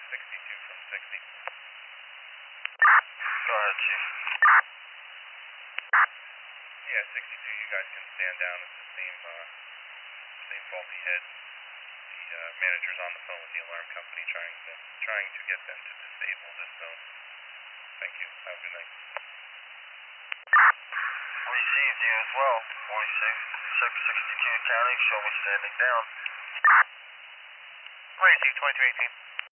62 from 60. Go ahead, Chief. Yeah, 62, you guys can stand down. It's the same faulty head. The manager's on the phone with the alarm company trying to get them to disable this zone. Thank you. Have a good night. Received you as well. 4662 County, show me standing down. Received 2318.